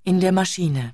In der Maschine.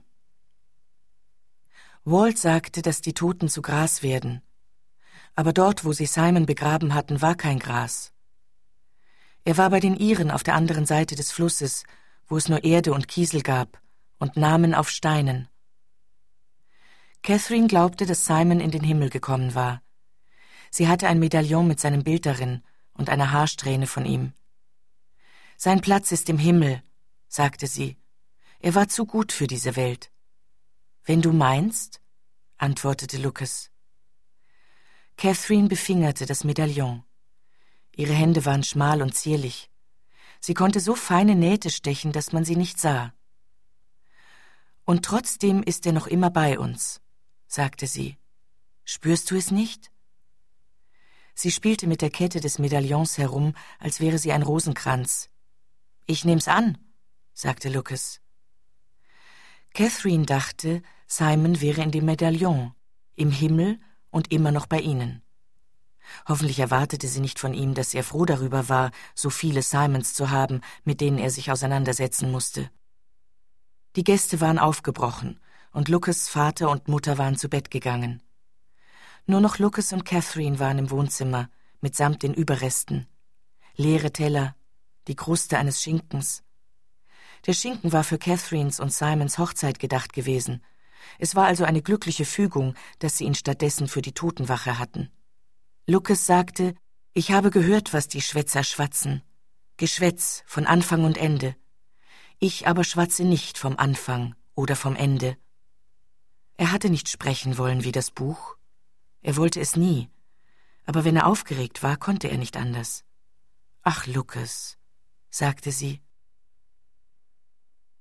Walt sagte, dass die Toten zu Gras werden. Aber dort, wo sie Simon begraben hatten, war kein Gras. Er war bei den Iren auf der anderen Seite des Flusses, wo es nur Erde und Kiesel gab und Namen auf Steinen. Catherine glaubte, dass Simon in den Himmel gekommen war. Sie hatte ein Medaillon mit seinem Bild darin und eine Haarsträhne von ihm. »Sein Platz ist im Himmel«, sagte sie. »Er war zu gut für diese Welt.« »Wenn du meinst«, antwortete Lucas. Catherine befingerte das Medaillon. Ihre Hände waren schmal und zierlich. Sie konnte so feine Nähte stechen, dass man sie nicht sah. »Und trotzdem ist er noch immer bei uns«, sagte sie. »Spürst du es nicht?« Sie spielte mit der Kette des Medaillons herum, als wäre sie ein Rosenkranz. »Ich nehm's an«, sagte Lucas. Catherine dachte, Simon wäre in dem Medaillon, im Himmel und immer noch bei ihnen. Hoffentlich erwartete sie nicht von ihm, dass er froh darüber war, so viele Simons zu haben, mit denen er sich auseinandersetzen musste. Die Gäste waren aufgebrochen, und Lucas' Vater und Mutter waren zu Bett gegangen. Nur noch Lucas und Catherine waren im Wohnzimmer, mitsamt den Überresten. Leere Teller, die Kruste eines Schinkens. Der Schinken war für Catherines und Simons Hochzeit gedacht gewesen. Es war also eine glückliche Fügung, dass sie ihn stattdessen für die Totenwache hatten. Lucas sagte, »Ich habe gehört, was die Schwätzer schwatzen. Geschwätz von Anfang und Ende. Ich aber schwatze nicht vom Anfang oder vom Ende.« Er hatte nicht sprechen wollen wie das Buch. Er wollte es nie. Aber wenn er aufgeregt war, konnte er nicht anders. »Ach, Lucas«, sagte sie.